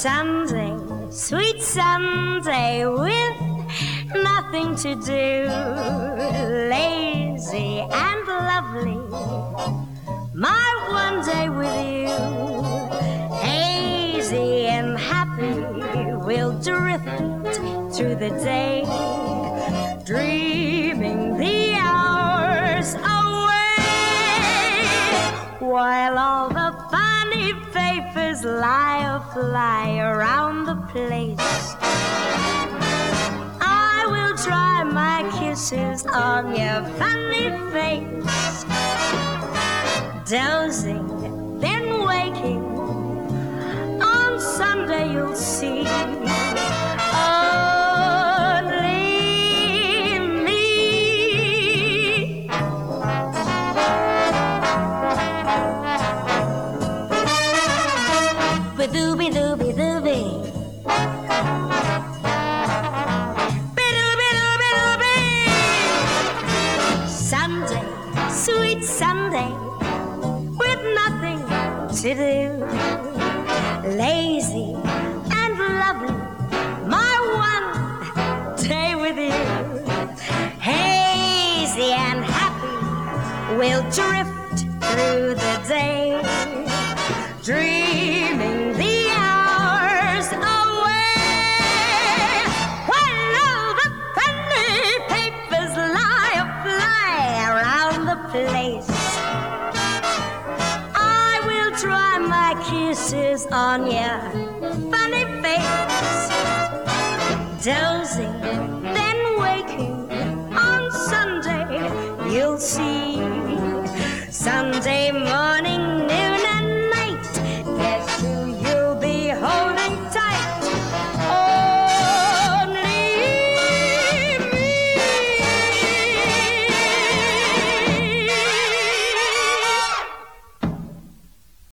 Sunday, sweet Sunday, with nothing to do, lazy and lovely, my one day with you, hazy and happy, we'll drift through the day, dreaming the hours away, while all the funny papers lie or fly around the place. I will try my kisses on your funny face, dozing, then waking. On Sunday you'll see only me. Ba-dooby dooby dooby, ba-dooby dooby dooby. Sunday, sweet Sunday, with nothing to do, lazy and lovely, my one day with you, hazy and happy, we'll drift through the day, dreaming the hours away, while all the funny papers lie or fly around the place. I will try my kisses on your funny face, dozing, then waking. On Sunday you'll see, Sunday morning